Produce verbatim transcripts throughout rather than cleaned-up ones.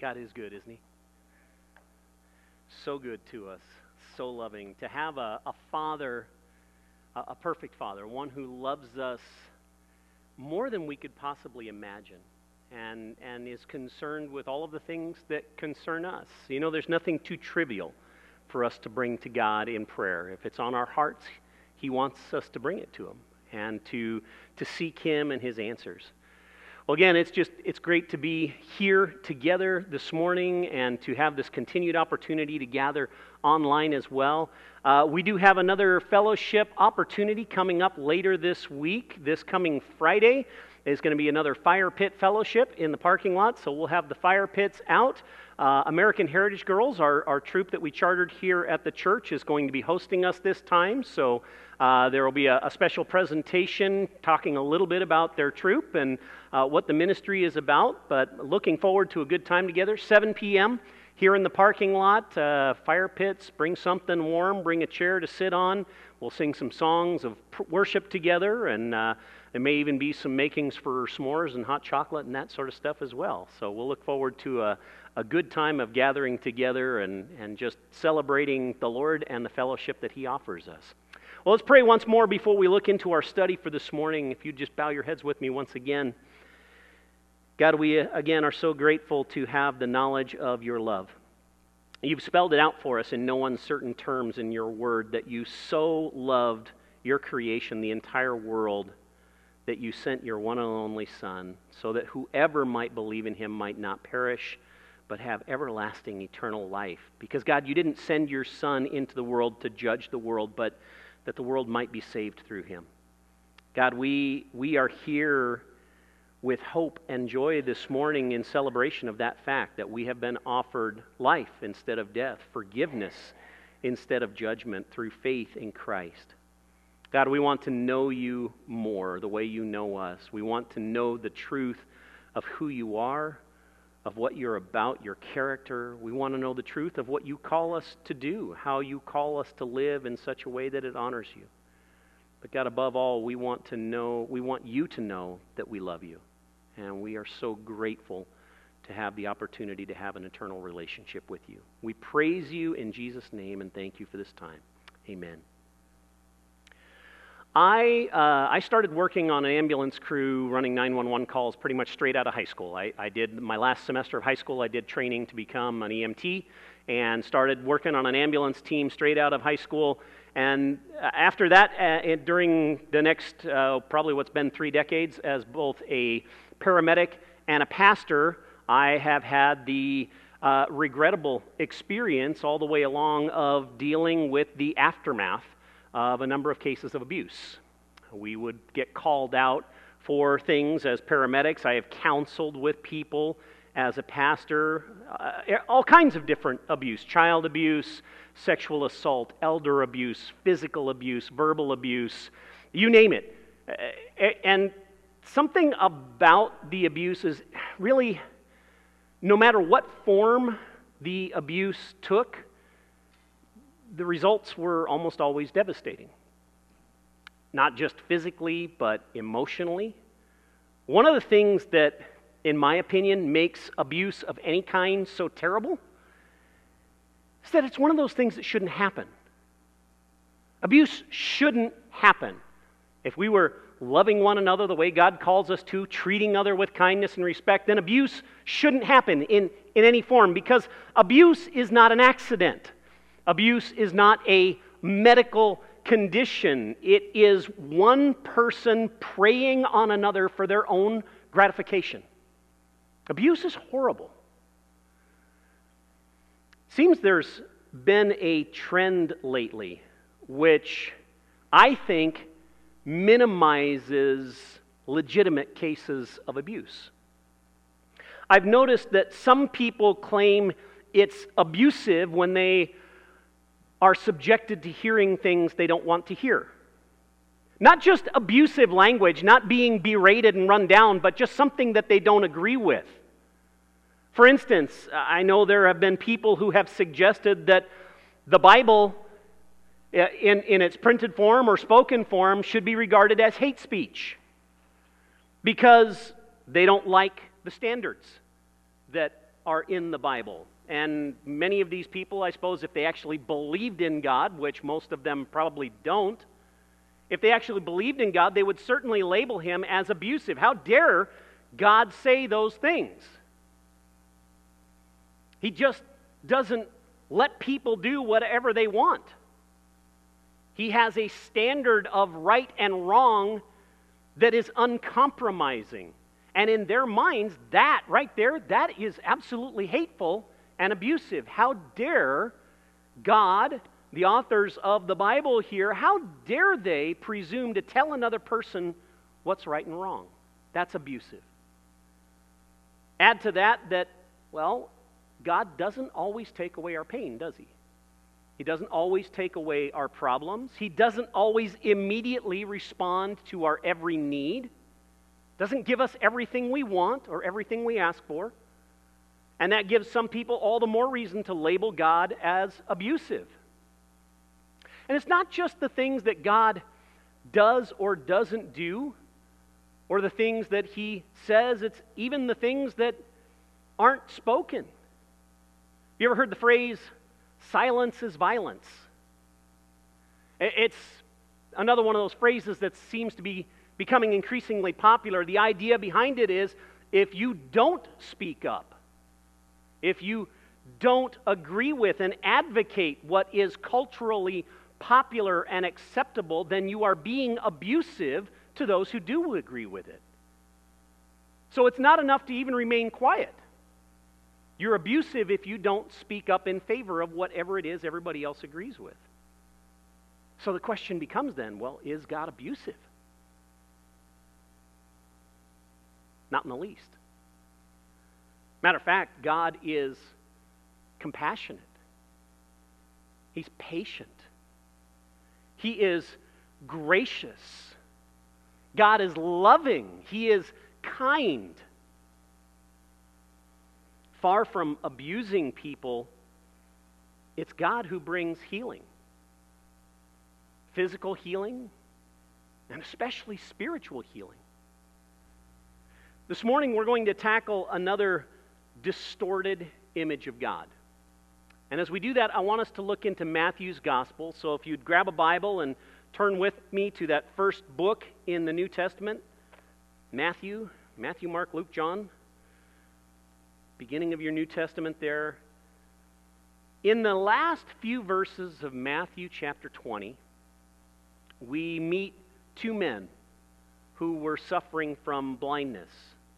God is good, isn't He? So good to us, so loving. To have a, a Father, a, a perfect Father, one who loves us more than we could possibly imagine, and, and is concerned with all of the things that concern us. You know, there's nothing too trivial for us to bring to God in prayer. If it's on our hearts, He wants us to bring it to Him and to, to seek Him and His answers. Well, again, it's just, it's great to be here together this morning and to have this continued opportunity to gather online as well. Uh, we do have another fellowship opportunity coming up later this week. This coming Friday is going to be another fire pit fellowship in the parking lot, so we'll have the fire pits out. Uh, American Heritage Girls, our, our troop that we chartered here at the church, is going to be hosting us this time, so uh, there will be a, a special presentation talking a little bit about their troop and uh, what the ministry is about, but looking forward to a good time together. seven p.m. here in the parking lot, uh, fire pits, bring something warm, bring a chair to sit on. We'll sing some songs of worship together, and uh, there may even be some makings for s'mores and hot chocolate and that sort of stuff as well. So we'll look forward to a, a good time of gathering together and, and just celebrating the Lord and the fellowship that He offers us. Well, let's pray once more before we look into our study for this morning. If you just bow your heads with me once again. God, we again are so grateful to have the knowledge of Your love. You've spelled it out for us in no uncertain terms in Your word that You so loved Your creation, the entire world, that You sent Your one and only Son, so that whoever might believe in Him might not perish, but have everlasting eternal life. Because God, You didn't send Your Son into the world to judge the world, but that the world might be saved through Him. God, we we are here with hope and joy this morning in celebration of that fact, that we have been offered life instead of death, forgiveness instead of judgment through faith in Christ. God, we want to know You more, the way You know us. We want to know the truth of who You are, of what You're about, Your character. We want to know the truth of what You call us to do, how You call us to live in such a way that it honors You. But God, above all, we want to know, we want You to know that we love You. And we are so grateful to have the opportunity to have an eternal relationship with You. We praise You in Jesus' name and thank You for this time. Amen. I uh, I started working on an ambulance crew running nine one one calls pretty much straight out of high school. I, I did my last semester of high school, I did training to become an E M T and started working on an ambulance team straight out of high school. And after that, uh, during the next, uh, probably what's been three decades, as both a paramedic and a pastor, I have had the uh, regrettable experience all the way along of dealing with the aftermath of a number of cases of abuse. We would get called out for things as paramedics. I have counseled with people as a pastor, uh, all kinds of different abuse, child abuse, sexual assault, elder abuse, physical abuse, verbal abuse, you name it. And something about the abuse is really, no matter what form the abuse took, the results were almost always devastating. Not just physically, but emotionally. One of the things that, in my opinion, makes abuse of any kind so terrible is that it's one of those things that shouldn't happen. Abuse shouldn't happen. If we were loving one another the way God calls us to, treating other with kindness and respect, then abuse shouldn't happen in, in any form, because abuse is not an accident. Abuse is not a medical condition. It is one person preying on another for their own gratification. Abuse is horrible. Seems there's been a trend lately which I think minimizes legitimate cases of abuse. I've noticed that some people claim it's abusive when they are subjected to hearing things they don't want to hear. Not just abusive language, not being berated and run down, but just something that they don't agree with. For instance, I know there have been people who have suggested that the Bible, in, in its printed form or spoken form, should be regarded as hate speech because they don't like the standards that are in the Bible. And many of these people, I suppose, if they actually believed in God, which most of them probably don't, if they actually believed in God, they would certainly label him as abusive. How dare God say those things? He just doesn't let people do whatever they want. He has a standard of right and wrong that is uncompromising. And in their minds, that right there, that is absolutely hateful and abusive. How dare God, the authors of the Bible here, how dare they presume to tell another person what's right and wrong? That's abusive. Add to that that, well, God doesn't always take away our pain, does he? He doesn't always take away our problems. He doesn't always immediately respond to our every need. Doesn't give us everything we want or everything we ask for. And that gives some people all the more reason to label God as abusive. And it's not just the things that God does or doesn't do, or the things that he says, it's even the things that aren't spoken. You ever heard the phrase, silence is violence? It's another one of those phrases that seems to be becoming increasingly popular. The idea behind it is, if you don't speak up, if you don't agree with and advocate what is culturally popular and acceptable, then you are being abusive to those who do agree with it. So it's not enough to even remain quiet. You're abusive if you don't speak up in favor of whatever it is everybody else agrees with. So the question becomes then, well, is God abusive? Not in the least. Matter of fact, God is compassionate. He's patient. He is gracious. God is loving. He is kind. Far from abusing people, it's God who brings healing. Physical healing, and especially spiritual healing. This morning we're going to tackle another distorted image of God. And as we do that, I want us to look into Matthew's Gospel. So if you'd grab a Bible and turn with me to that first book in the New Testament, Matthew, Matthew, Mark, Luke, John, beginning of your New Testament there. In the last few verses of Matthew chapter twenty, we meet two men who were suffering from blindness.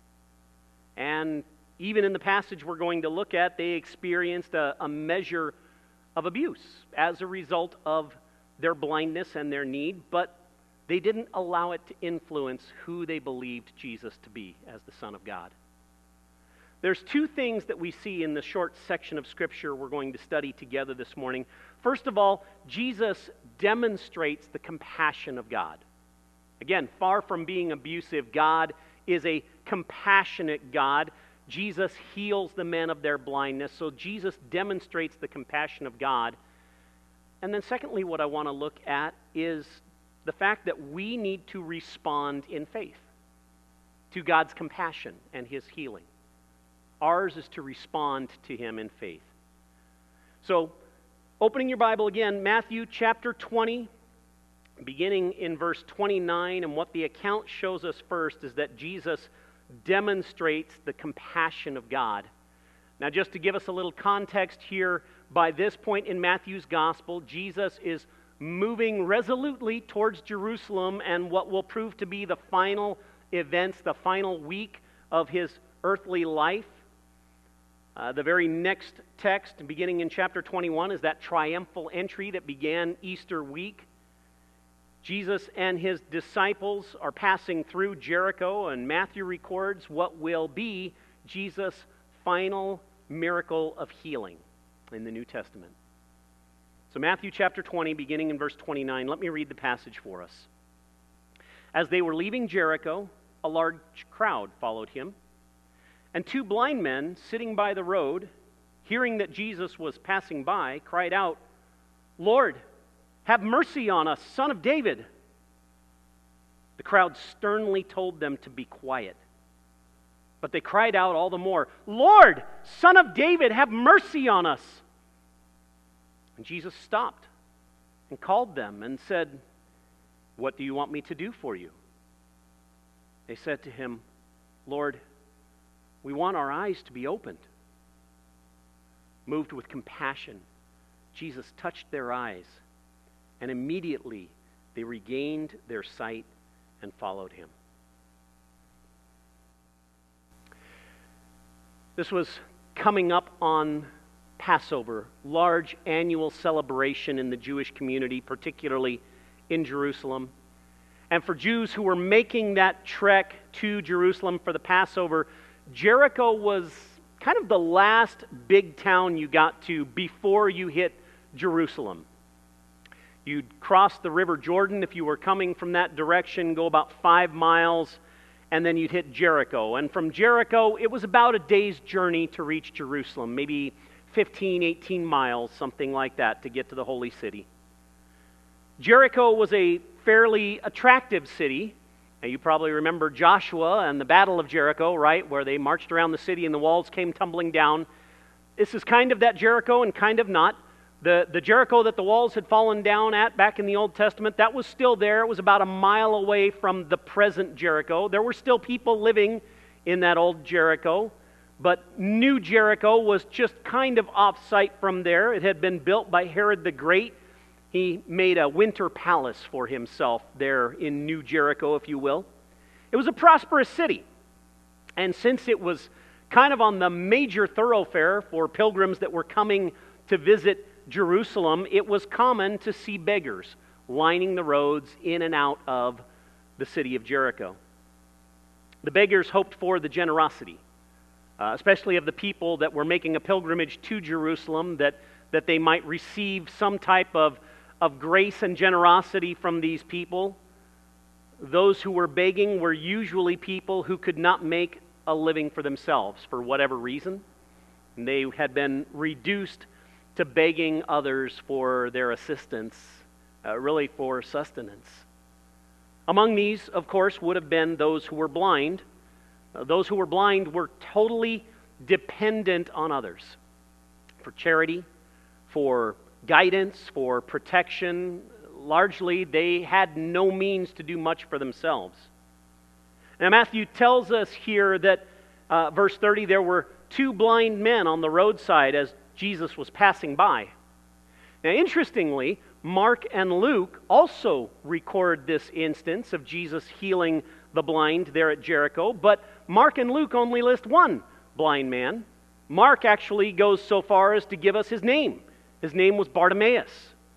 And even in the passage we're going to look at, they experienced a, a measure of abuse as a result of their blindness and their need, but they didn't allow it to influence who they believed Jesus to be as the Son of God. There's two things that we see in the short section of Scripture we're going to study together this morning. First of all, Jesus demonstrates the compassion of God. Again, far from being abusive, God is a compassionate God. Jesus heals the men of their blindness, so Jesus demonstrates the compassion of God. And then secondly, what I want to look at is the fact that we need to respond in faith to God's compassion and his healing. Ours is to respond to him in faith. So, opening your Bible again, Matthew chapter twenty, beginning in verse twenty-nine, and what the account shows us first is that Jesus demonstrates the compassion of God. Now, just to give us a little context here, by this point in Matthew's Gospel, Jesus is moving resolutely towards Jerusalem and what will prove to be the final events, the final week of his earthly life. Uh, the very next text, beginning in chapter twenty-one, is that triumphal entry that began Easter week. Jesus and his disciples are passing through Jericho, and Matthew records what will be Jesus' final miracle of healing in the New Testament. So Matthew chapter twenty, beginning in verse twenty-nine, let me read the passage for us. As they were leaving Jericho, a large crowd followed him, and two blind men sitting by the road, hearing that Jesus was passing by, cried out, "Lord, have mercy on us, Son of David." The crowd sternly told them to be quiet. But they cried out all the more, "Lord, Son of David, have mercy on us." And Jesus stopped and called them and said, "What do you want me to do for you?" They said to him, "Lord, we want our eyes to be opened." Moved with compassion, Jesus touched their eyes, and immediately they regained their sight and followed him. This was coming up on Passover, large annual celebration in the Jewish community, particularly in Jerusalem. And for Jews who were making that trek to Jerusalem for the Passover, Jericho was kind of the last big town you got to before you hit Jerusalem. You'd cross the River Jordan if you were coming from that direction, go about five miles, and then you'd hit Jericho. And from Jericho, it was about a day's journey to reach Jerusalem, maybe fifteen, eighteen miles, something like that, to get to the Holy City. Jericho was a fairly attractive city. Now, you probably remember Joshua and the Battle of Jericho, right, where they marched around the city and the walls came tumbling down. This is kind of that Jericho and kind of not. The, the Jericho that the walls had fallen down at back in the Old Testament, that was still there. It was about a mile away from the present Jericho. There were still people living in that old Jericho, but New Jericho was just kind of off-site from there. It had been built by Herod the Great. He made a winter palace for himself there in New Jericho, if you will. It was a prosperous city, and since it was kind of on the major thoroughfare for pilgrims that were coming to visit Jerusalem, it was common to see beggars lining the roads in and out of the city of Jericho. The beggars hoped for the generosity, uh, especially of the people that were making a pilgrimage to Jerusalem, that, that they might receive some type of, of grace and generosity from these people. Those who were begging were usually people who could not make a living for themselves for whatever reason, and they had been reduced to begging others for their assistance, uh, really for sustenance. Among these, of course, would have been those who were blind. Uh, those who were blind were totally dependent on others for charity, for guidance, for protection. Largely, they had no means to do much for themselves. Now, Matthew tells us here that, uh, verse thirty, there were two blind men on the roadside as Jesus was passing by. Now, interestingly, Mark and Luke also record this instance of Jesus healing the blind there at Jericho, but Mark and Luke only list one blind man. Mark actually goes so far as to give us his name. His name was Bartimaeus.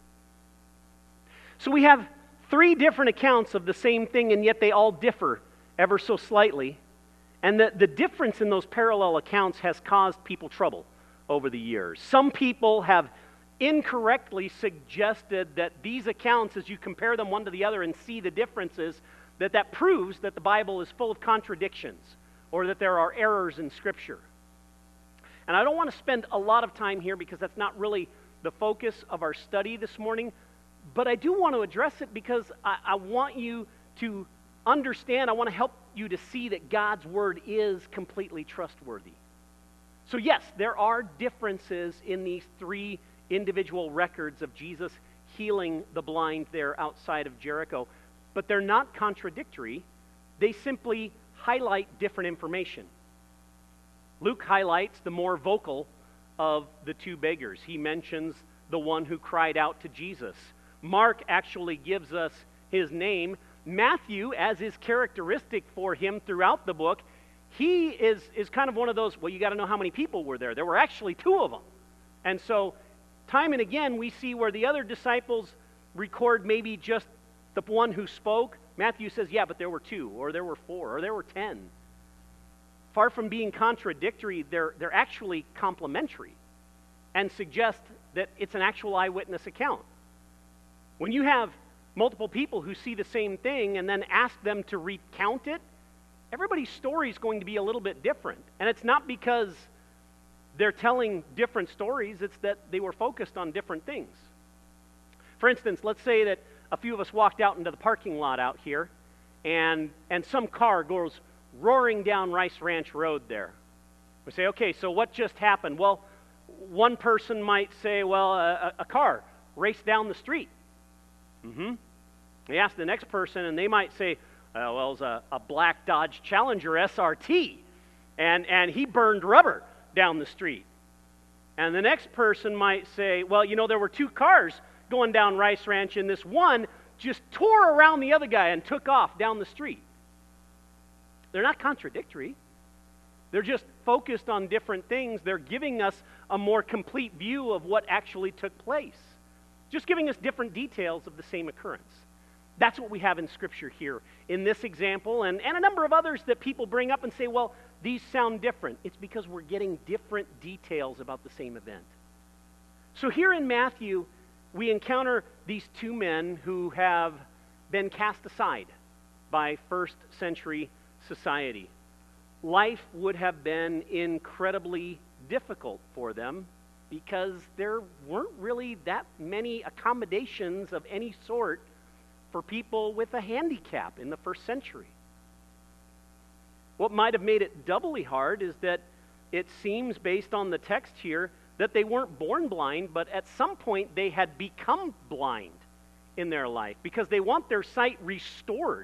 So we have three different accounts of the same thing, and yet they all differ ever so slightly. And the, the difference in those parallel accounts has caused people trouble over the years. Some people have incorrectly suggested that these accounts, as you compare them one to the other and see the differences, that that proves that the Bible is full of contradictions or that there are errors in Scripture. And I don't want to spend a lot of time here because that's not really the focus of our study this morning, but I do want to address it because I, I want you to understand, I want to help you to see that God's Word is completely trustworthy. So yes, there are differences in these three individual records of Jesus healing the blind there outside of Jericho, but they're not contradictory. They simply highlight different information. Luke highlights the more vocal of the two beggars. He mentions the one who cried out to Jesus. Mark actually gives us his name. Matthew, as is characteristic for him throughout the book, he is, is kind of one of those, well, you got to know how many people were there. There were actually two of them. And so, time and again, we see where the other disciples record maybe just the one who spoke. Matthew says, yeah, but there were two, or there were four, or there were ten. Far from being contradictory, they're, they're actually complementary and suggest that it's an actual eyewitness account. When you have multiple people who see the same thing and then ask them to recount it, everybody's story is going to be a little bit different. And it's not because they're telling different stories, it's that they were focused on different things. For instance, let's say that a few of us walked out into the parking lot out here, and, and some car goes roaring down Rice Ranch Road there. We say, okay, so what just happened? Well, one person might say, well, a, a car raced down the street. Mm-hmm. They ask the next person, and they might say, uh, well, it was a, a black Dodge Challenger S R T, and, and he burned rubber down the street. And the next person might say, well, you know, there were two cars going down Rice Ranch, and this one just tore around the other guy and took off down the street. They're not contradictory. They're just focused on different things. They're giving us a more complete view of what actually took place. Just giving us different details of the same occurrence. That's what we have in Scripture here in this example and, and a number of others that people bring up and say, well, these sound different. It's because we're getting different details about the same event. So here in Matthew, we encounter these two men who have been cast aside by first century society. Life would have been incredibly difficult for them because there weren't really that many accommodations of any sort for people with a handicap in the first century. What might have made it doubly hard is that it seems, based on the text here, that they weren't born blind, but at some point they had become blind in their life because they want their sight restored.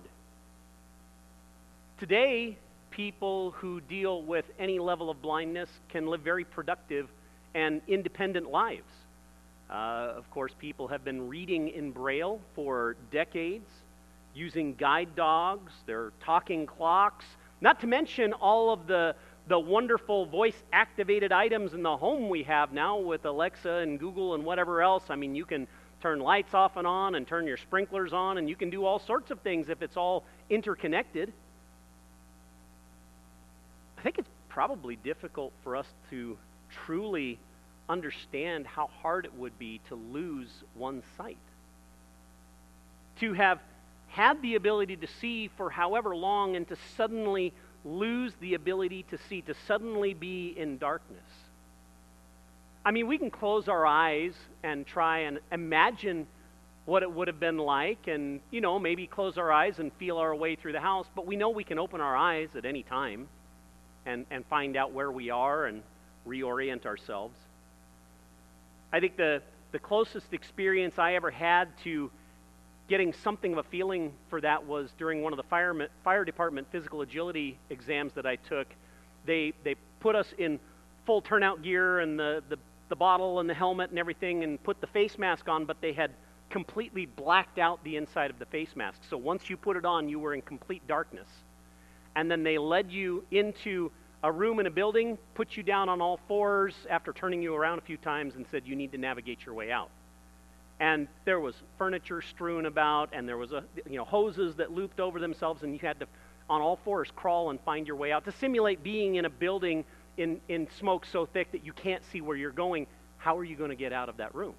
Today, people who deal with any level of blindness can live very productive and independent lives. Uh, of course, people have been reading in Braille for decades, using guide dogs, their talking clocks, not to mention all of the, the wonderful voice-activated items in the home we have now with Alexa and Google and whatever else. I mean, you can turn lights off and on and turn your sprinklers on, and you can do all sorts of things if it's all interconnected. I think it's probably difficult for us to truly understand how hard it would be to lose one's sight. To have had the ability to see for however long and to suddenly lose the ability to see, to suddenly be in darkness. I mean, we can close our eyes and try and imagine what it would have been like and, you know, maybe close our eyes and feel our way through the house, but we know we can open our eyes at any time and, and find out where we are and reorient ourselves. I think the, the closest experience I ever had to getting something of a feeling for that was during one of the fire, fire department physical agility exams that I took. They they put us in full turnout gear and the, the, the bottle and the helmet and everything and put the face mask on, but they had completely blacked out the inside of the face mask. So once you put it on, you were in complete darkness. And then they led you into a room in a building, put you down on all fours after turning you around a few times and said you need to navigate your way out. And there was furniture strewn about, and there was a you know hoses that looped over themselves, and you had to, on all fours, crawl and find your way out to simulate being in a building in, in smoke so thick that you can't see where you're going. How are you going to get out of that room?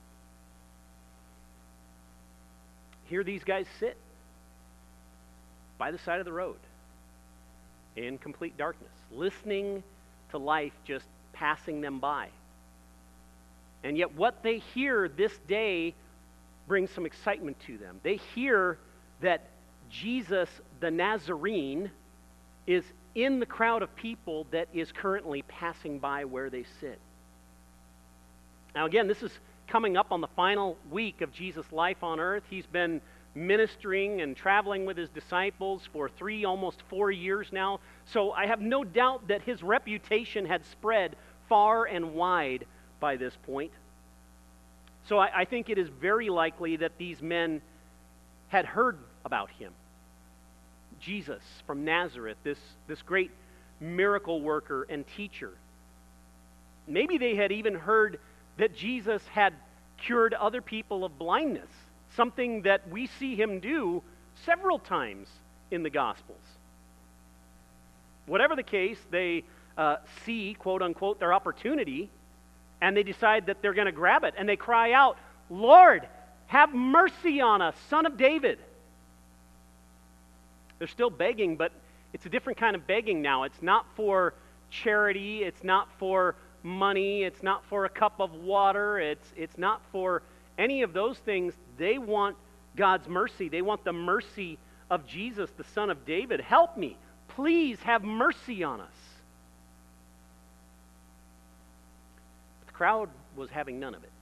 Here these guys sit by the side of the road in complete darkness, listening to life just passing them by. And yet what they hear this day brings some excitement to them. They hear that Jesus the Nazarene is in the crowd of people that is currently passing by where they sit. Now again, this is coming up on the final week of Jesus' life on earth. He's been ministering and traveling with his disciples for three, almost four years now. So I have no doubt that his reputation had spread far and wide by this point. So I, I think it is very likely that these men had heard about him. Jesus from Nazareth, this, this great miracle worker and teacher. Maybe they had even heard that Jesus had cured other people of blindness, something that we see him do several times in the Gospels. Whatever the case, they uh, see, quote unquote, their opportunity, and they decide that they're going to grab it, and they cry out, "Lord, have mercy on us, Son of David." They're still begging, but it's a different kind of begging now. It's not for charity, it's not for money, it's not for a cup of water, it's it's not for any of those things. They want God's mercy. They want the mercy of Jesus, the Son of David. Help me. please have mercy on us? But the crowd was having none of it.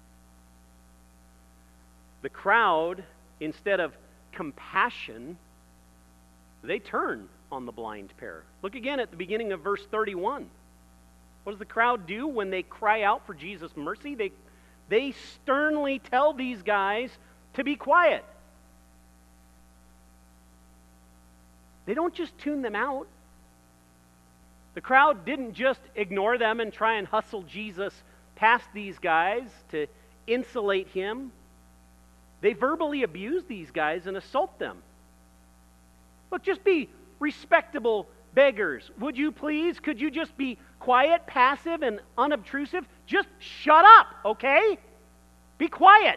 The crowd, instead of compassion, they turn on the blind pair. Look again at the beginning of verse thirty-one. What does the crowd do when they cry out for Jesus' mercy? They, they sternly tell these guys to be quiet. They don't just tune them out. The crowd didn't just ignore them and try and hustle Jesus past these guys to insulate him. They verbally abuse these guys and assault them. Look, just be respectable beggars. Would you please? Could you just be quiet, passive, and unobtrusive? Just shut up, okay? Be quiet.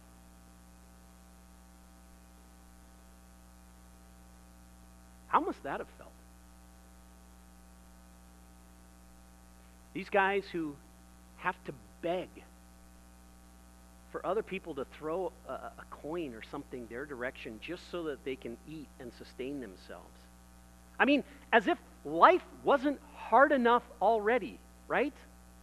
How must that have felt? These guys who have to beg for other people to throw a, a coin or something their direction just so that they can eat and sustain themselves. I mean, as if life wasn't hard enough already, right?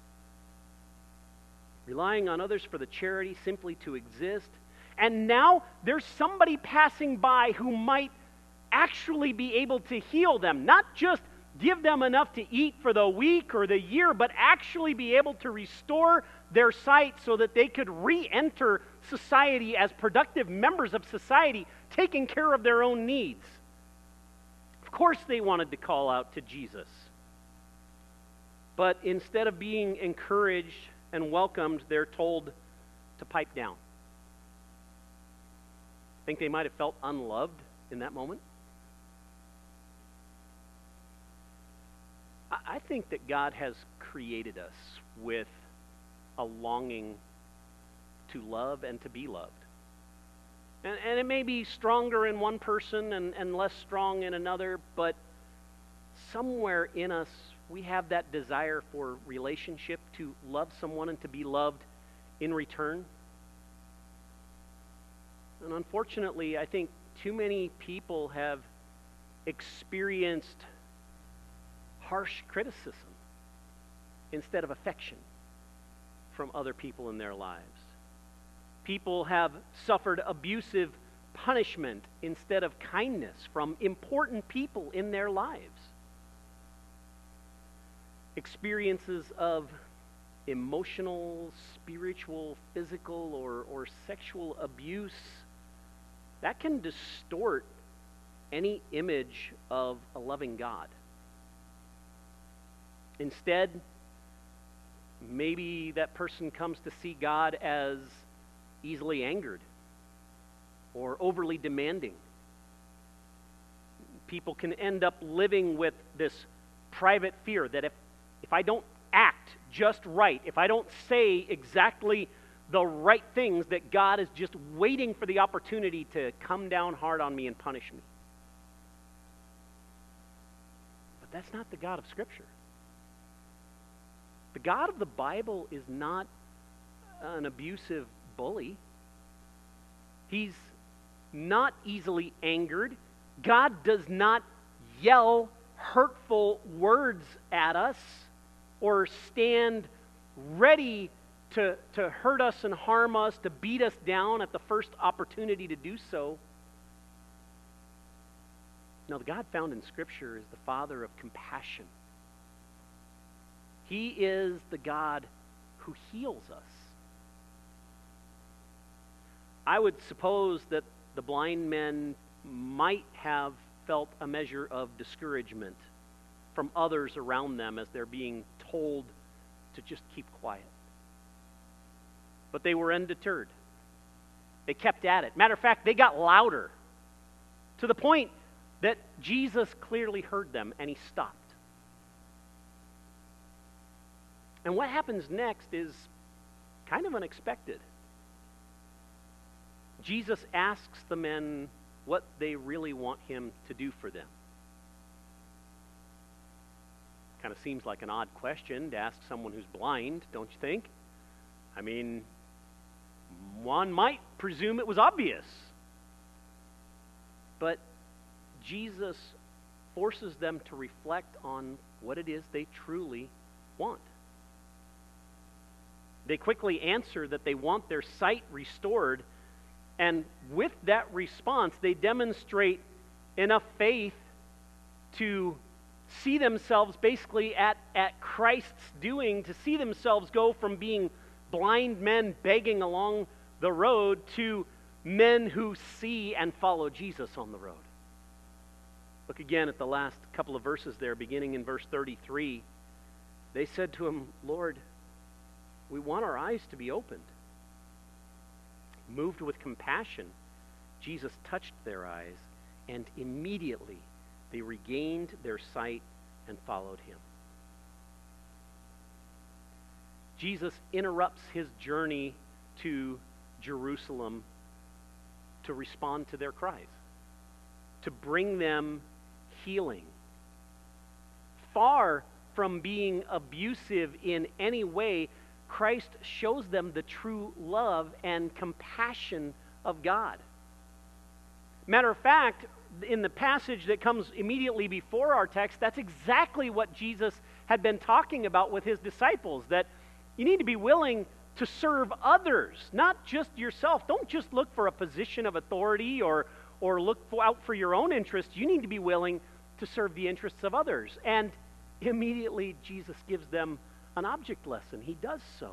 Relying on others for the charity simply to exist. And now there's somebody passing by who might actually be able to heal them. Not just give them enough to eat for the week or the year, but actually be able to restore their sight so that they could re-enter society as productive members of society, taking care of their own needs. Of course they wanted to call out to Jesus. But instead of being encouraged and welcomed, they're told to pipe down. Think they might have felt unloved in that moment? I think that God has created us with a longing to love and to be loved. And, and it may be stronger in one person and, and less strong in another, but somewhere in us we have that desire for relationship, to love someone and to be loved in return. And unfortunately, I think too many people have experienced harsh criticism instead of affection from other people in their lives. People have suffered abusive punishment instead of kindness from important people in their lives. Experiences of emotional, spiritual, physical, or, or sexual abuse, that can distort any image of a loving God. Instead, maybe that person comes to see God as easily angered or overly demanding. People can end up living with this private fear that if, if I don't act just right, if I don't say exactly the right things, that God is just waiting for the opportunity to come down hard on me and punish me. But that's not the God of Scripture. The God of the Bible is not an abusive bully. He's not easily angered. God does not yell hurtful words at us or stand ready to, to hurt us and harm us, to beat us down at the first opportunity to do so. No, the God found in Scripture is the Father of compassion. He is the God who heals us. I would suppose that the blind men might have felt a measure of discouragement from others around them as they're being told to just keep quiet. But they were undeterred. They kept at it. Matter of fact, they got louder to the point that Jesus clearly heard them and he stopped. And what happens next is kind of unexpected. Jesus asks the men what they really want him to do for them. Kind of seems like an odd question to ask someone who's blind, don't you think? I mean, one might presume it was obvious. But Jesus forces them to reflect on what it is they truly want. They quickly answer that they want their sight restored, and with that response, they demonstrate enough faith to see themselves basically at, at Christ's doing, to see themselves go from being blind men begging along the road to men who see and follow Jesus on the road. Look again at the last couple of verses there, beginning in verse thirty-three. They said to him, "Lord, we want our eyes to be opened." Moved with compassion, Jesus touched their eyes, and immediately they regained their sight and followed him. Jesus interrupts his journey to Jerusalem to respond to their cries, to bring them healing. Far from being abusive in any way, Christ shows them the true love and compassion of God. Matter of fact, in the passage that comes immediately before our text, that's exactly what Jesus had been talking about with his disciples, that you need to be willing to serve others, not just yourself. Don't just look for a position of authority or, or look for, out for your own interests. You need to be willing to serve the interests of others. And immediately Jesus gives them an object lesson. He does so.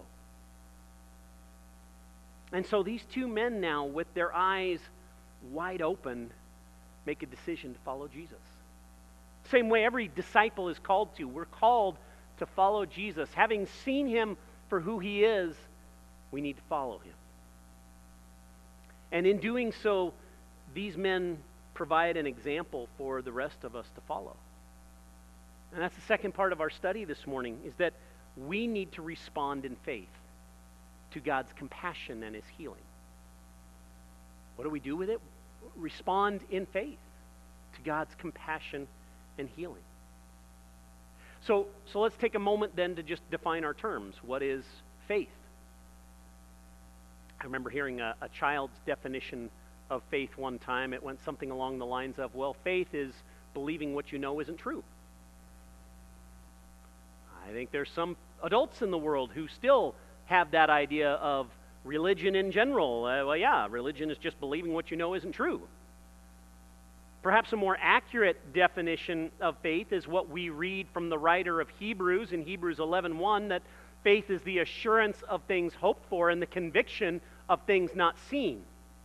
And so these two men now, with their eyes wide open, make a decision to follow Jesus. Same way every disciple is called to. We're called to follow Jesus. Having seen him for who he is, we need to follow him. And in doing so, these men provide an example for the rest of us to follow. And that's the second part of our study this morning, is that we need to respond in faith to God's compassion and his healing. What do we do with it? Respond in faith to God's compassion and healing. So, so let's take a moment then to just define our terms. What is faith? I remember hearing a, a child's definition of faith one time. It went something along the lines of, well, faith is believing what you know isn't true. I think there's some adults in the world who still have that idea of religion in general. Uh, well, yeah, religion is just believing what you know isn't true. Perhaps a more accurate definition of faith is what we read from the writer of Hebrews in Hebrews eleven one, that faith is the assurance of things hoped for and the conviction of things not seen.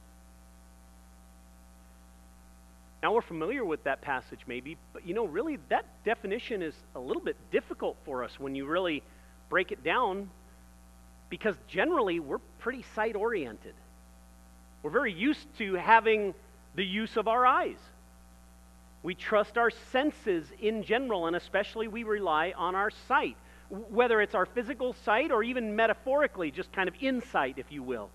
Now, we're familiar with that passage maybe, but you know, really that definition is a little bit difficult for us when you really break it down, because generally we're pretty sight-oriented. We're very used to having the use of our eyes. We trust our senses in general, and especially we rely on our sight, whether it's our physical sight or even metaphorically, just kind of insight, if you will.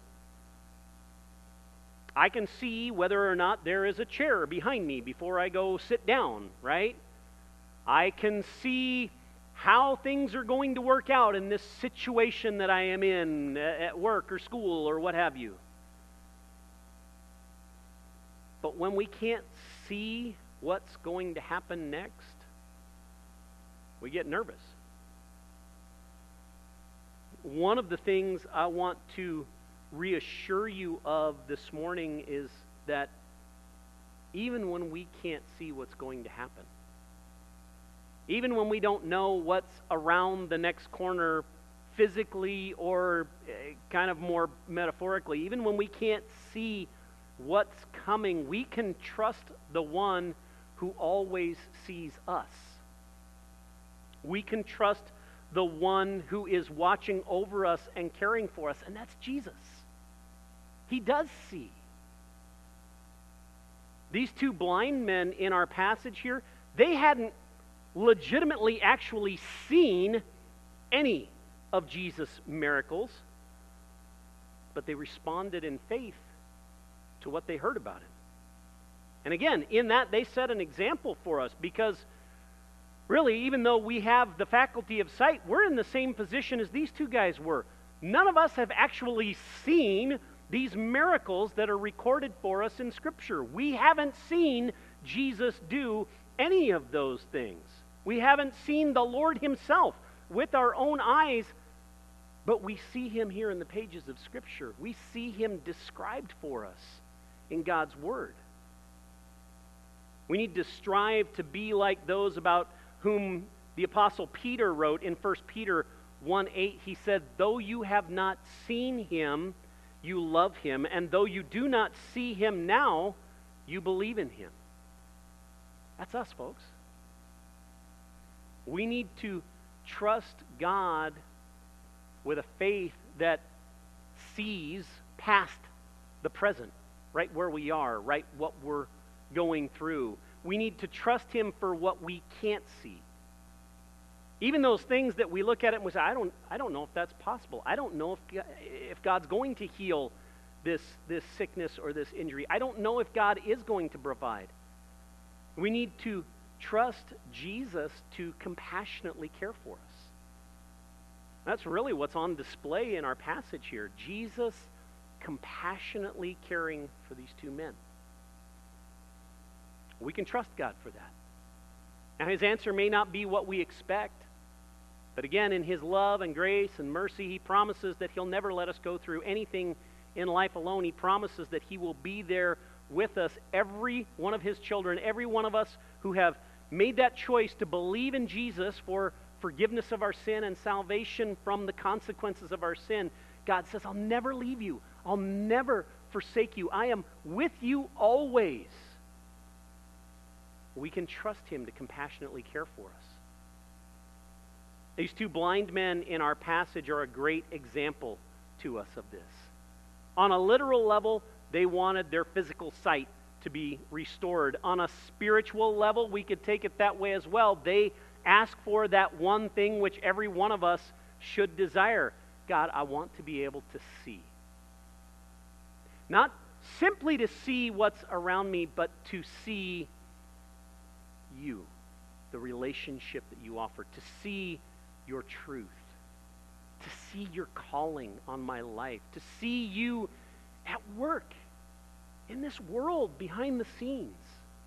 I can see whether or not there is a chair behind me before I go sit down, right? I can see how things are going to work out in this situation that I am in at work or school or what have you. But when we can't see what's going to happen next, we get nervous. One of the things I want to reassure you of this morning is that even when we can't see what's going to happen, even when we don't know what's around the next corner physically or kind of more metaphorically, even when we can't see what's coming, we can trust the one who always sees us. We can trust the one who is watching over us and caring for us, and that's Jesus. He does see. These two blind men in our passage here, they hadn't legitimately actually seen any of Jesus' miracles, but they responded in faith to what they heard about him. And again, in that, they set an example for us, because really, even though we have the faculty of sight, we're in the same position as these two guys were. None of us have actually seen these miracles that are recorded for us in Scripture. We haven't seen Jesus do any of those things. We haven't seen the Lord himself with our own eyes, but we see him here in the pages of Scripture. We see him described for us in God's Word. We need to strive to be like those about whom the Apostle Peter wrote in First Peter one eight. He said, though you have not seen him, you love him, and though you do not see him now, you believe in him. That's us, folks. We need to trust God with a faith that sees past the present, right where we are, right what we're going through. We need to trust him for what we can't see. Even those things that we look at it and we say, I don't, I don't know if that's possible. I don't know if, if God's going to heal this, this sickness or this injury. I don't know if God is going to provide. We need to trust Jesus to compassionately care for us. That's really what's on display in our passage here. Jesus compassionately caring for these two men. We can trust God for that. Now, his answer may not be what we expect, but again, in his love and grace and mercy, he promises that he'll never let us go through anything in life alone. He promises that he will be there with us, every one of his children, every one of us who have made that choice to believe in Jesus for forgiveness of our sin and salvation from the consequences of our sin. God says, I'll never leave you. I'll never forsake you. I am with you always. We can trust him to compassionately care for us. These two blind men in our passage are a great example to us of this. On a literal level, they wanted their physical sight to be restored. On a spiritual level, we could take it that way as well. They ask for that one thing which every one of us should desire. God, I want to be able to see. Not simply to see what's around me, but to see you, the relationship that you offer, to see your truth, to see your calling on my life, to see you at work in this world behind the scenes.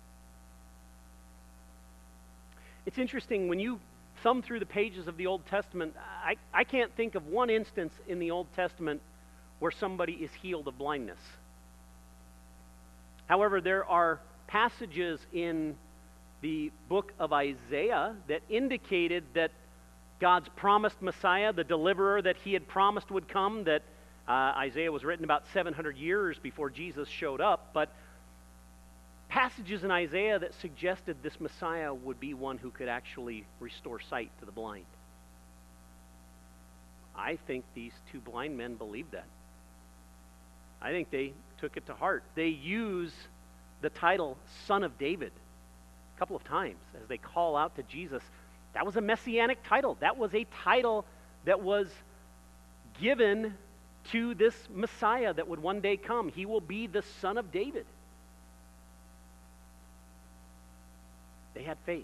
It's interesting, when you thumb through the pages of the Old Testament, I, I can't think of one instance in the Old Testament where somebody is healed of blindness. However, there are passages in the book of Isaiah that indicated that God's promised Messiah, the deliverer that he had promised would come, that uh, Isaiah was written about seven hundred years before Jesus showed up, but passages in Isaiah that suggested this Messiah would be one who could actually restore sight to the blind. I think these two blind men believed that. I think they took it to heart. They use the title Son of David a couple of times as they call out to Jesus. That was a messianic title. That was a title that was given to this Messiah that would one day come. He will be the Son of David. They had faith.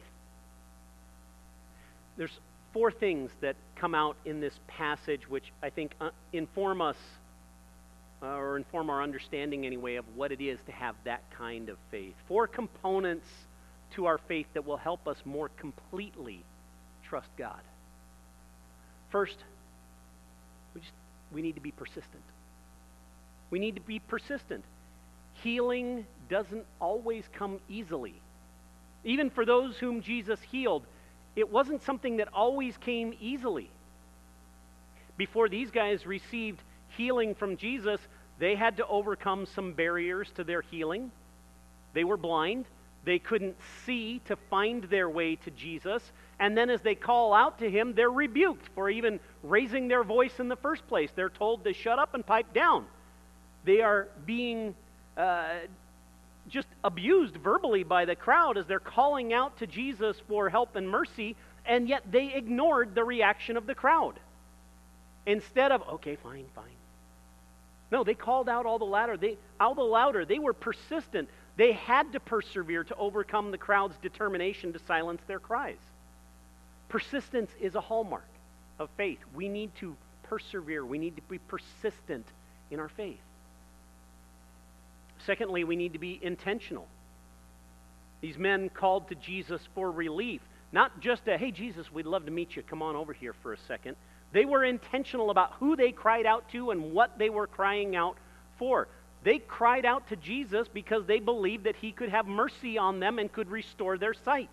There's four things that come out in this passage which I think uh, inform us, uh, or inform our understanding anyway, of what it is to have that kind of faith. Four components to our faith that will help us more completely trust God. First, we just we need to be persistent. We need to be persistent. Healing doesn't always come easily. Even for those whom Jesus healed, it wasn't something that always came easily. Before these guys received healing from Jesus, they had to overcome some barriers to their healing. They were blind. They couldn't see to find their way to Jesus. And then as they call out to him, they're rebuked for even raising their voice in the first place. They're told to shut up and pipe down. They are being uh, just abused verbally by the crowd as they're calling out to Jesus for help and mercy, and yet they ignored the reaction of the crowd. Instead of, okay, fine, fine. No, they called out all the louder. They, all the louder. They were persistent. They had to persevere to overcome the crowd's determination to silence their cries. Persistence is a hallmark of faith. We need to persevere. We need to be persistent in our faith. Secondly, we need to be intentional. These men called to Jesus for relief. Not just a, hey, Jesus, we'd love to meet you. Come on over here for a second. They were intentional about who they cried out to and what they were crying out for. They cried out to Jesus because they believed that he could have mercy on them and could restore their sight.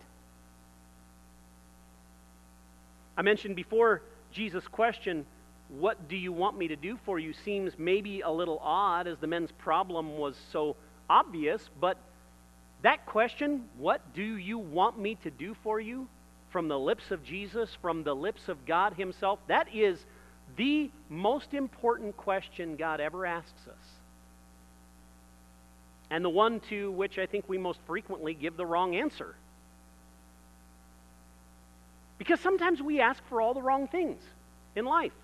I mentioned before, Jesus' question, what do you want me to do for you, seems maybe a little odd as the men's problem was so obvious, but that question, what do you want me to do for you, from the lips of Jesus, from the lips of God himself, that is the most important question God ever asks us. And the one to which I think we most frequently give the wrong answer. Because sometimes we ask for all the wrong things in life.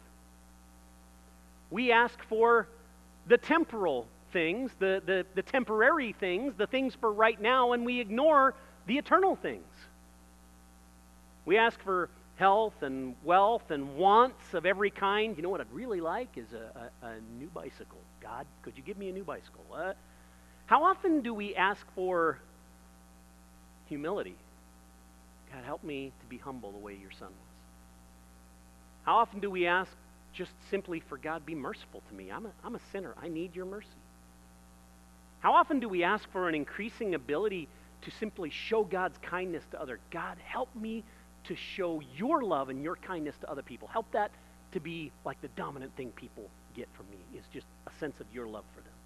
We ask for the temporal things, the, the, the temporary things, the things for right now, and we ignore the eternal things. We ask for health and wealth and wants of every kind. You know what I'd really like is a, a, a new bicycle. God, could you give me a new bicycle? Uh, how often do we ask for humility? God, help me to be humble the way your son was. How often do we ask just simply for God, be merciful to me? I'm a, I'm a sinner. I need your mercy. How often do we ask for an increasing ability to simply show God's kindness to others? God, help me to show your love and your kindness to other people. Help that to be like the dominant thing people get from me, is just a sense of your love for them.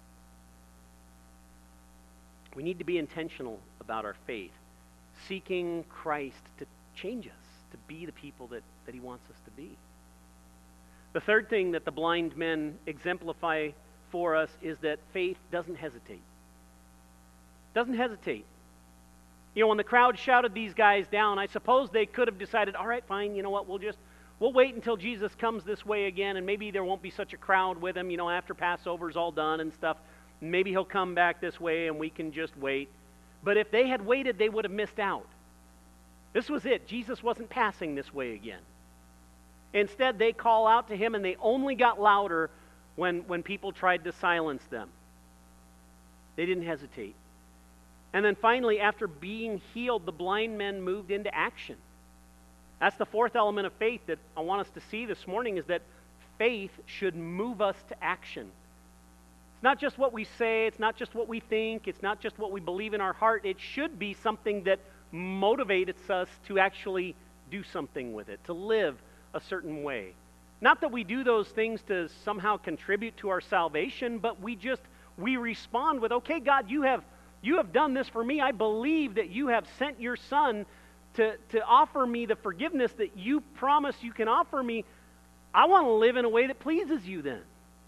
We need to be intentional about our faith, seeking Christ to change us, to be the people that, that he wants us to be. The third thing that the blind men exemplify for us is that faith doesn't hesitate. Doesn't hesitate. You know, when the crowd shouted these guys down, I suppose they could have decided, all right, fine, you know what, we'll just, we'll wait until Jesus comes this way again, and maybe there won't be such a crowd with him, you know, after Passover's all done and stuff. Maybe he'll come back this way and we can just wait. But if they had waited, they would have missed out. This was it. Jesus wasn't passing this way again. Instead, they call out to him, and they only got louder when, when people tried to silence them. They didn't hesitate. And then finally, after being healed, the blind men moved into action. That's the fourth element of faith that I want us to see this morning, is that faith should move us to action. It's not just what we say, it's not just what we think, it's not just what we believe in our heart. It should be something that motivates us to actually do something with it, to live a certain way. Not that we do those things to somehow contribute to our salvation, but we just, we respond with, okay, God, you have you have done this for me. I believe that you have sent your son to, to offer me the forgiveness that you promise you can offer me. I want to live in a way that pleases you then.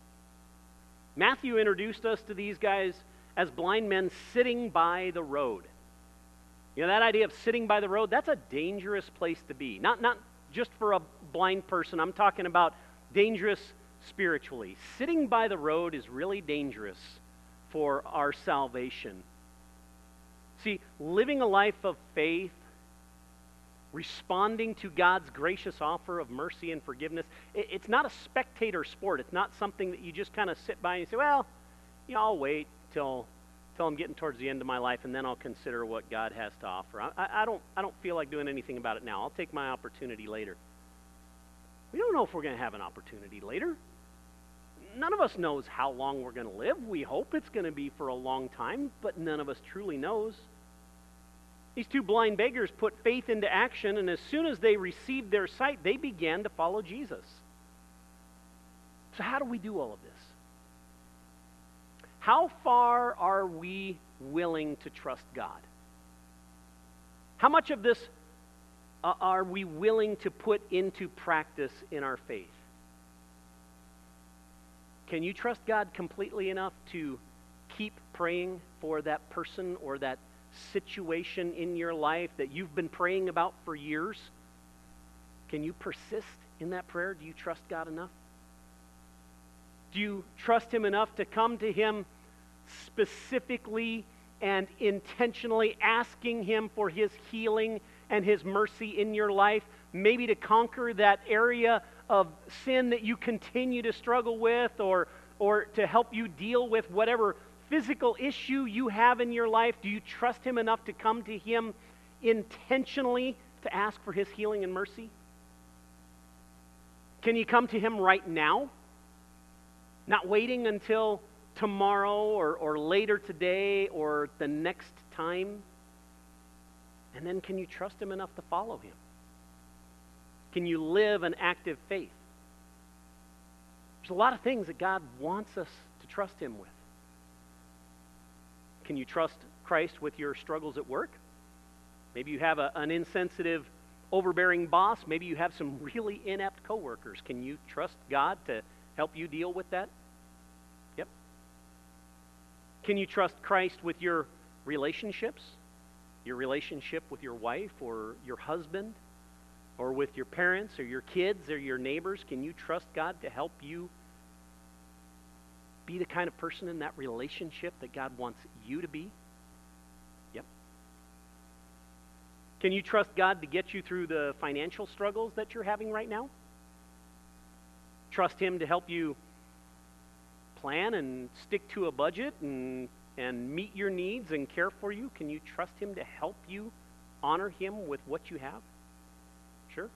Matthew introduced us to these guys as blind men sitting by the road. You know, that idea of sitting by the road, that's a dangerous place to be. Not, not just for a blind person. I'm talking about dangerous spiritually. Sitting by the road is really dangerous for our salvation. See, living a life of faith, responding to God's gracious offer of mercy and forgiveness, it, it's not a spectator sport. It's not something that you just kind of sit by and say, well, you know, I'll wait till, till I'm getting towards the end of my life, and then I'll consider what God has to offer. I, I, I don't, I don't feel like doing anything about it now. I'll take my opportunity later. We don't know if we're going to have an opportunity later. None of us knows how long we're going to live. We hope it's going to be for a long time, but none of us truly knows. These two blind beggars put faith into action, and as soon as they received their sight, they began to follow Jesus. So how do we do all of this? How far are we willing to trust God? How much of this uh, are we willing to put into practice in our faith? Can you trust God completely enough to keep praying for that person or that situation in your life that you've been praying about for years? Can you persist in that prayer? Do you trust God enough? Do you trust him enough to come to him specifically and intentionally asking him for his healing and his mercy in your life? Maybe to conquer that area of sin that you continue to struggle with, or, or to help you deal with whatever physical issue you have in your life, do you trust Him enough to come to Him intentionally to ask for His healing and mercy? Can you come to Him right now? Not waiting until tomorrow or, or later today or the next time? And then can you trust Him enough to follow Him? Can you live an active faith? There's a lot of things that God wants us to trust Him with. Can you trust Christ with your struggles at work? Maybe you have a, an insensitive, overbearing boss. Maybe you have some really inept coworkers. Can you trust God to help you deal with that? Yep. Can you trust Christ with your relationships? Your relationship with your wife or your husband? Or with your parents or your kids or your neighbors? Can you trust God to help you be the kind of person in that relationship that God wants you to be? Yep. Can you trust God to get you through the financial struggles that you're having right now? Trust Him to help you plan and stick to a budget and, and meet your needs and care for you? Can you trust Him to help you honor Him with what you have? Sure.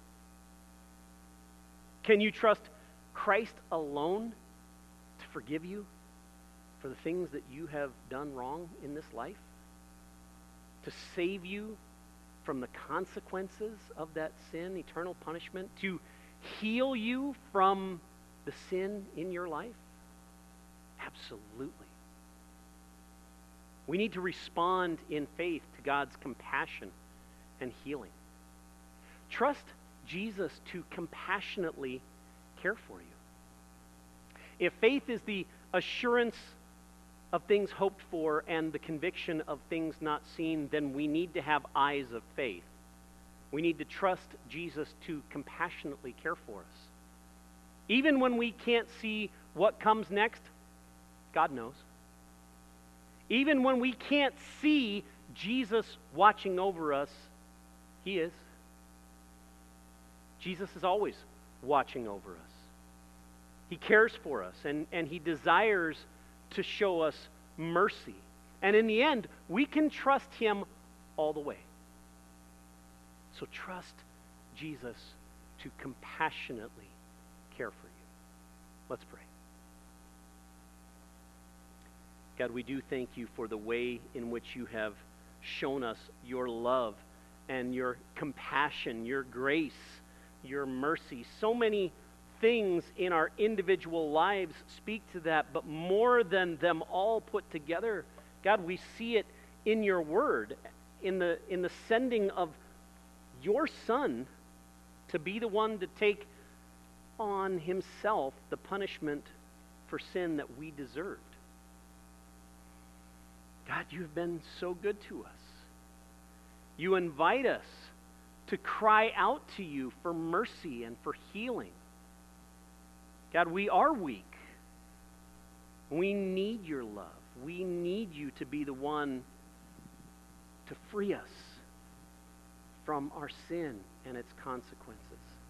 Can you trust Christ alone to forgive you for the things that you have done wrong in this life? To save you from the consequences of that sin, eternal punishment? To heal you from the sin in your life? Absolutely. We need to respond in faith to God's compassion and healing. Trust Jesus to compassionately care for you. If faith is the assurance of things hoped for and the conviction of things not seen, then we need to have eyes of faith. We need to trust Jesus to compassionately care for us. Even when we can't see what comes next, God knows. Even when we can't see Jesus watching over us, He is. Jesus is always watching over us. He cares for us, and, and He desires to show us mercy. And in the end, we can trust Him all the way. So trust Jesus to compassionately care for you. Let's pray. God, we do thank You for the way in which You have shown us Your love and Your compassion, Your grace, Your mercy. So many things in our individual lives speak to that, but more than them all put together, God, we see it in Your word, in the in the sending of Your Son to be the one to take on Himself the punishment for sin that we deserved. God, You've been so good to us. You invite us to cry out to You for mercy and for healing. God, we are weak. We need Your love. We need You to be the one to free us from our sin and its consequences.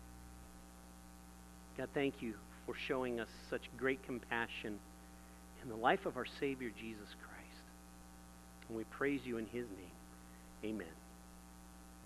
God, thank You for showing us such great compassion in the life of our Savior, Jesus Christ. And we praise You in His name. Amen.